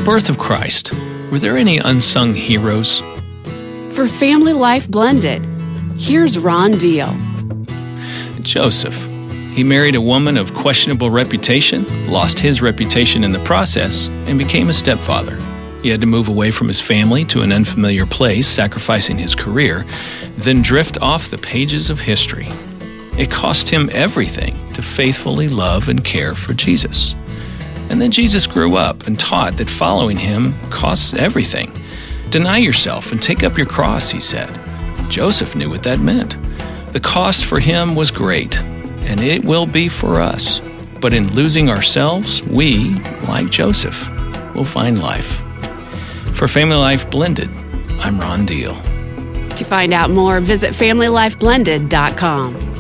birth of Christ, were there any unsung heroes? For Family Life Blended, here's Ron Deal. Joseph. He married a woman of questionable reputation, lost his reputation in the process, and became a stepfather. He had to move away from his family to an unfamiliar place, sacrificing his career, then drift off the pages of history. It cost him everything to faithfully love and care for Jesus. And then Jesus grew up and taught that following him costs everything. Deny yourself and take up your cross, he said. Joseph knew what that meant. The cost for him was great, and it will be for us. But in losing ourselves, we, like Joseph, will find life. For Family Life Blended, I'm Ron Deal. To find out more, visit FamilyLifeBlended.com.